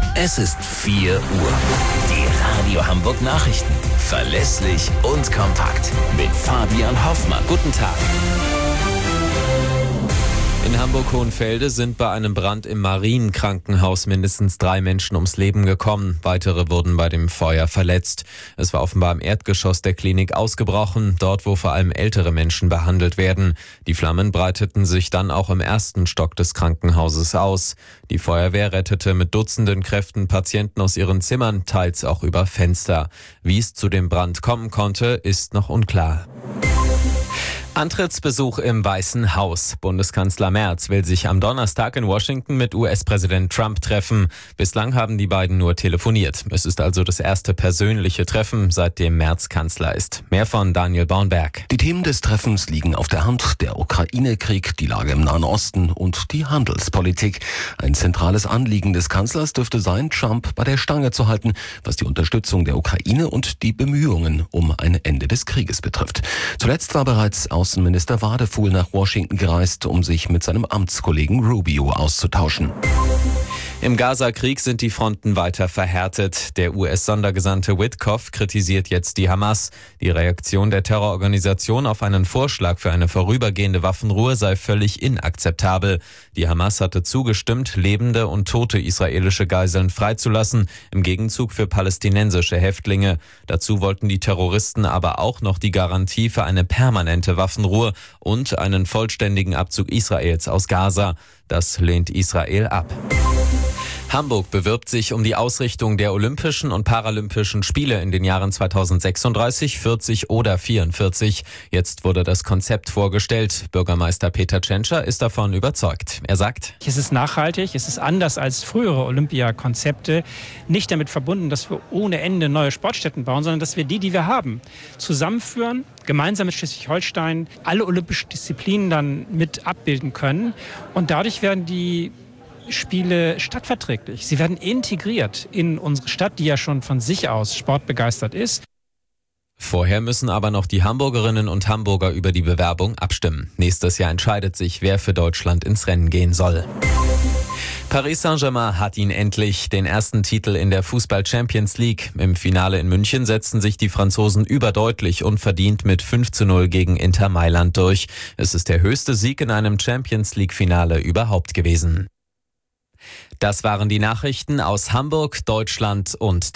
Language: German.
Es ist 4 Uhr. Die Radio Hamburg Nachrichten. Verlässlich und kompakt. Mit Fabian Hoffmann. Guten Tag. In Hamburg-Hohenfelde sind bei einem Brand im Marienkrankenhaus mindestens 3 Menschen ums Leben gekommen. Weitere wurden bei dem Feuer verletzt. Es war offenbar im Erdgeschoss der Klinik ausgebrochen, dort wo vor allem ältere Menschen behandelt werden. Die Flammen breiteten sich dann auch im ersten Stock des Krankenhauses aus. Die Feuerwehr rettete mit Dutzenden Kräften Patienten aus ihren Zimmern, teils auch über Fenster. Wie es zu dem Brand kommen konnte, ist noch unklar. Antrittsbesuch im Weißen Haus. Bundeskanzler Merz will sich am Donnerstag in Washington mit US-Präsident Trump treffen. Bislang haben die beiden nur telefoniert. Es ist also das erste persönliche Treffen, seitdem Merz Kanzler ist. Mehr von Daniel Baunberg. Die Themen des Treffens liegen auf der Hand. Der Ukraine-Krieg, die Lage im Nahen Osten und die Handelspolitik. Ein zentrales Anliegen des Kanzlers dürfte sein, Trump bei der Stange zu halten, was die Unterstützung der Ukraine und die Bemühungen um ein Ende des Krieges betrifft. Zuletzt war bereits Außenminister Wadefuhl nach Washington gereist, um sich mit seinem Amtskollegen Rubio auszutauschen. Im Gaza-Krieg sind die Fronten weiter verhärtet. Der US-Sondergesandte Witkoff kritisiert jetzt die Hamas. Die Reaktion der Terrororganisation auf einen Vorschlag für eine vorübergehende Waffenruhe sei völlig inakzeptabel. Die Hamas hatte zugestimmt, lebende und tote israelische Geiseln freizulassen, im Gegenzug für palästinensische Häftlinge. Dazu wollten die Terroristen aber auch noch die Garantie für eine permanente Waffenruhe und einen vollständigen Abzug Israels aus Gaza. Das lehnt Israel ab. Hamburg bewirbt sich um die Ausrichtung der Olympischen und Paralympischen Spiele in den Jahren 2036, 40 oder 44. Jetzt wurde das Konzept vorgestellt. Bürgermeister Peter Tschentscher ist davon überzeugt. Er sagt: Es ist nachhaltig, es ist anders als frühere Olympiakonzepte. Nicht damit verbunden, dass wir ohne Ende neue Sportstätten bauen, sondern dass wir die wir haben, zusammenführen, gemeinsam mit Schleswig-Holstein alle olympischen Disziplinen dann mit abbilden können. Und dadurch werden die Spiele stadtverträglich. Sie werden integriert in unsere Stadt, die ja schon von sich aus sportbegeistert ist. Vorher müssen aber noch die Hamburgerinnen und Hamburger über die Bewerbung abstimmen. Nächstes Jahr entscheidet sich, wer für Deutschland ins Rennen gehen soll. Paris Saint-Germain hat ihn endlich, den ersten Titel in der Fußball-Champions League. Im Finale in München setzten sich die Franzosen überdeutlich und verdient mit 5:0 gegen Inter Mailand durch. Es ist der höchste Sieg in einem Champions-League-Finale überhaupt gewesen. Das waren die Nachrichten aus Hamburg, Deutschland und